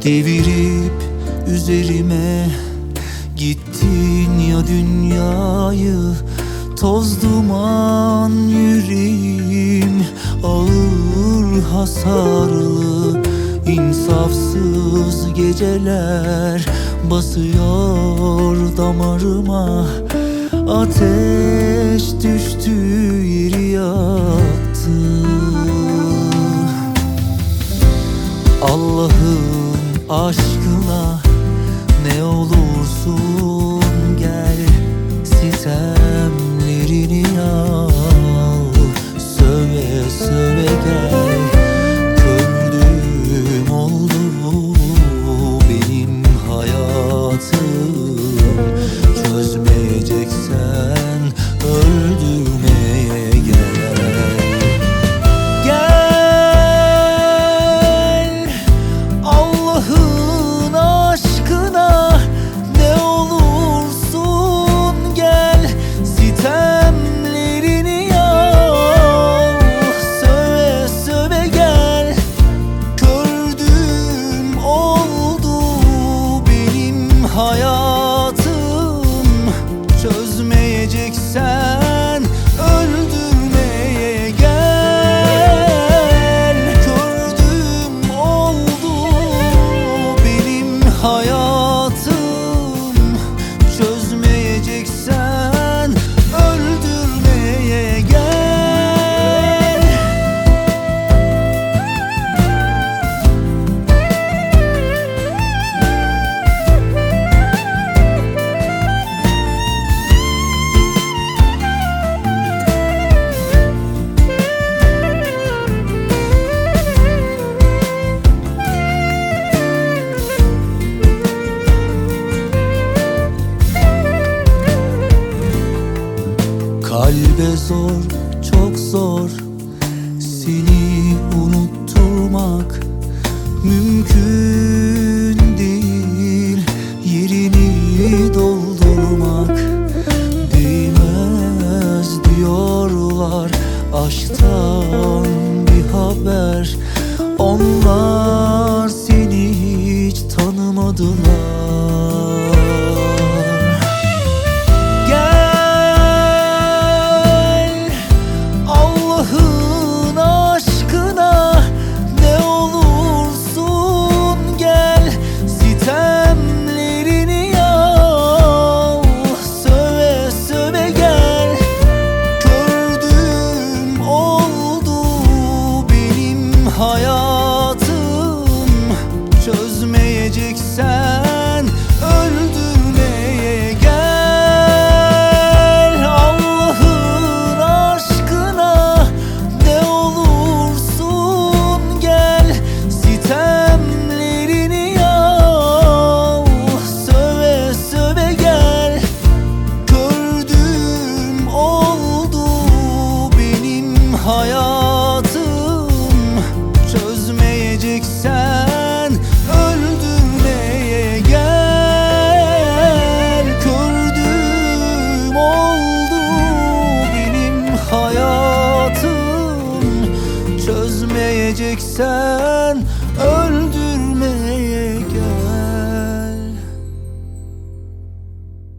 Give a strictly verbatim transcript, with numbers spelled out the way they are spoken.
Devirip üzerime gittin ya dünyayı. Toz duman yüreğim ağır hasarlı. İnsafsız geceler basıyor damarıma. Ateş düştü yeri yaktı. Allah'ın aşkına ne olursun gel, sitemlerini al, söve söve gel. Kördüğüm oldu benim hayatım, çözmeyeceksen öldürmeye gel. Gel Allah'ın aşkına ne olursun gel, sitemlerini al, söve söve gel. Gördüğüm oldu benim hayatım, çözmeyeceksen öldürmeye gel. Gördüğüm oldu benim hayatım, çözmeyeceksen öldürmeye gel. Kalbe zor, çok zor seni unutturmak. Mümkün değil yerini doldurmak. Değmez diyorlar aşktan bir haber. Onlar seni hiç tanımadılar. Allah'ın aşkına ne olursun gel, sitemlerini al, söve söve gel. Gördüğüm oldu benim hayatım, çözmeyeceksen öldürmeye gel. Allah'ın aşkına ne olursun gel, sitemlerini al, söve söve gel. Gördüğüm oldu benim hayatım, çözmeyeceksen öldürmeye gel. Gördüğüm oldu benim hayatım, çözmeyeceksen